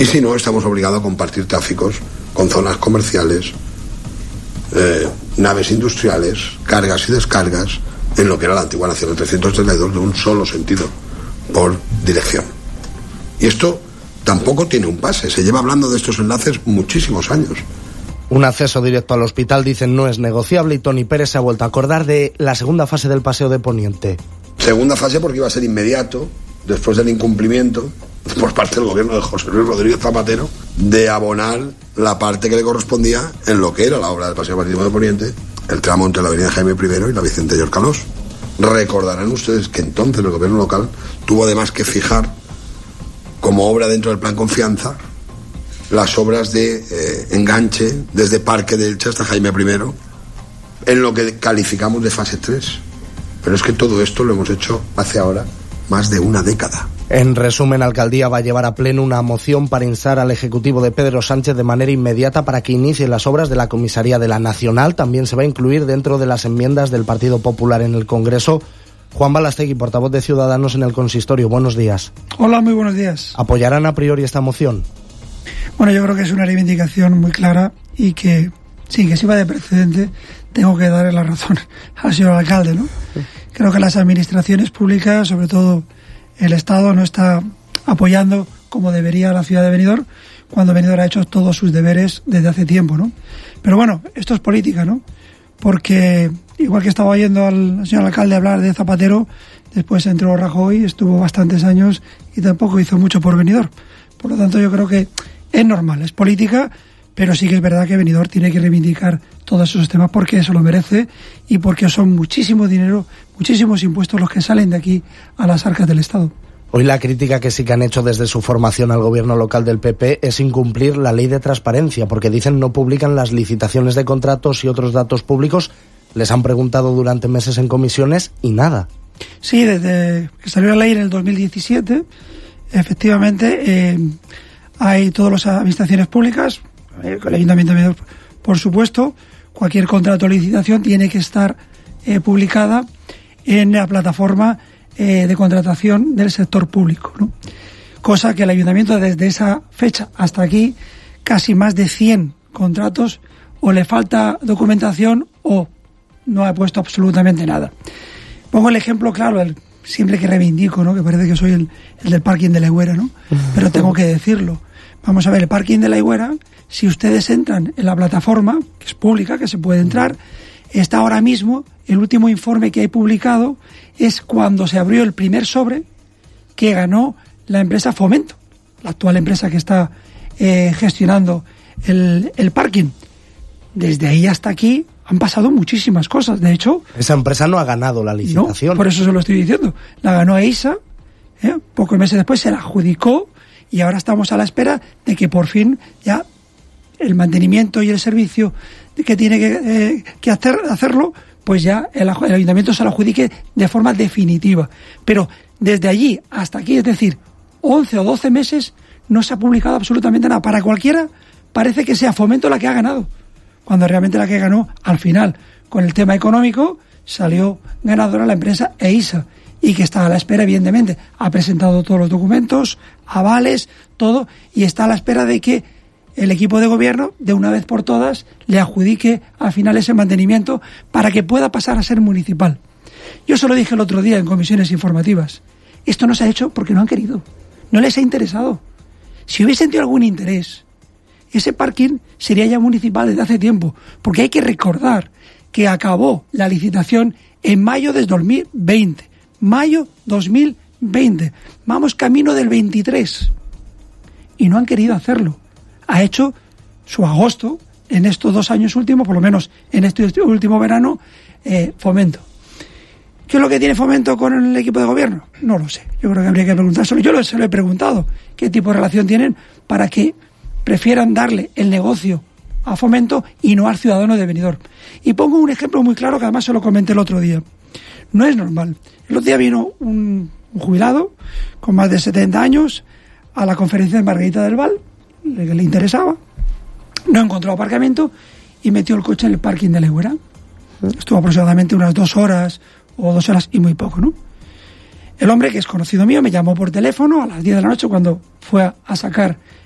Y si no, estamos obligados a compartir tráficos con zonas comerciales, naves industriales, cargas y descargas, en lo que era la antigua Nacional 332 de un solo sentido, por dirección. Y esto tampoco tiene un pase, se lleva hablando de estos enlaces muchísimos años. Un acceso directo al hospital, dicen, no es negociable, y Toni Pérez se ha vuelto a acordar de la segunda fase del Paseo de Poniente. Segunda fase porque iba a ser inmediato, después del incumplimiento por parte del gobierno de José Luis Rodríguez Zapatero, de abonar la parte que le correspondía en lo que era la obra del Paseo Marítimo de Poniente, el tramo entre la avenida Jaime I y la Vicente Llorcalós. Recordarán ustedes que entonces el gobierno local tuvo además que fijar como obra dentro del plan Confianza las obras de enganche desde Parque de Elche hasta Jaime I, en lo que calificamos de fase 3. Pero es que todo esto lo hemos hecho hace ahora más de una década. En resumen, la alcaldía va a llevar a pleno una moción para instar al Ejecutivo de Pedro Sánchez de manera inmediata para que inicie las obras de la comisaría de la Nacional. También se va a incluir dentro de las enmiendas del Partido Popular en el Congreso. Juan Balastegui, portavoz de Ciudadanos en el consistorio. Buenos días. Hola, muy buenos días. ¿Apoyarán a priori esta moción? Bueno, yo creo que es una reivindicación muy clara y que, sí, que si va de precedente, tengo que darle la razón al señor alcalde, ¿no? Creo que las administraciones públicas, sobre todo el Estado, no está apoyando como debería la ciudad de Benidorm, cuando Benidorm ha hecho todos sus deberes desde hace tiempo, ¿no? Pero bueno, esto es política, ¿no? Porque igual que estaba oyendo al señor alcalde hablar de Zapatero, después entró Rajoy, estuvo bastantes años y tampoco hizo mucho por Benidorm. Por lo tanto, yo creo que es normal, es política, pero sí que es verdad que Benidorm tiene que reivindicar todos esos temas porque eso lo merece y porque son muchísimo dinero, muchísimos impuestos los que salen de aquí a las arcas del Estado. Hoy la crítica que sí que han hecho desde su formación al gobierno local del PP es incumplir la ley de transparencia, porque dicen no publican las licitaciones de contratos y otros datos públicos. Les han preguntado durante meses en comisiones y nada. Sí, desde que salió la ley en el 2017, efectivamente, hay todas las administraciones públicas, el Ayuntamiento de Benidorm, por supuesto, cualquier contrato o licitación tiene que estar publicada en la plataforma de contratación del sector público, ¿no? Cosa que el Ayuntamiento desde esa fecha hasta aquí, casi más de 100 contratos, o le falta documentación o no ha puesto absolutamente nada. Pongo el ejemplo claro, siempre que reivindico, ¿no? Que parece que soy el del parking de la Higuera, ¿no? Pero tengo que decirlo. Vamos a ver, el parking de la Higuera, si ustedes entran en la plataforma, que es pública, que se puede entrar, está ahora mismo, el último informe que hay publicado es cuando se abrió el primer sobre que ganó la empresa Fomento, la actual empresa que está gestionando el parking. Desde ahí hasta aquí han pasado muchísimas cosas. De hecho, esa empresa no ha ganado la licitación. No, por eso se lo estoy diciendo. La ganó EISA, pocos meses después se la adjudicó y ahora estamos a la espera de que por fin ya el mantenimiento y el servicio que tiene que hacerlo, pues ya el Ayuntamiento se lo adjudique de forma definitiva. Pero desde allí hasta aquí, es decir, 11 o 12 meses, no se ha publicado absolutamente nada. Para cualquiera parece que sea Fomento la que ha ganado, cuando realmente la que ganó al final, con el tema económico, salió ganadora la empresa EISA, y que está a la espera, evidentemente, ha presentado todos los documentos, avales, todo, y está a la espera de que el equipo de gobierno, de una vez por todas, le adjudique al final ese mantenimiento para que pueda pasar a ser municipal. Yo se lo dije el otro día en comisiones informativas. Esto no se ha hecho porque no han querido. No les ha interesado. Si hubiesen tenido algún interés, ese parking sería ya municipal desde hace tiempo. Porque hay que recordar que acabó la licitación en mayo de 2020. Mayo 2020. Vamos camino del 23. Y no han querido hacerlo. Ha hecho su agosto en estos 2 años últimos, por lo menos en este último verano, Fomento. ¿Qué es lo que tiene Fomento con el equipo de gobierno? No lo sé. Yo creo que habría que preguntárselo. Yo se lo he preguntado. ¿Qué tipo de relación tienen para que prefieran darle el negocio a Fomento y no al ciudadano de Benidorm? Y pongo un ejemplo muy claro que además se lo comenté el otro día. No es normal. El otro día vino un jubilado con más de 70 años a la conferencia de Margarita del Val, que le interesaba, no encontró aparcamiento y metió el coche en el parking de la Higuera. Estuvo aproximadamente unas 2 horas o 2 horas y muy poco, ¿no? El hombre, que es conocido mío, me llamó por teléfono a las 10 de la noche cuando fue a sacar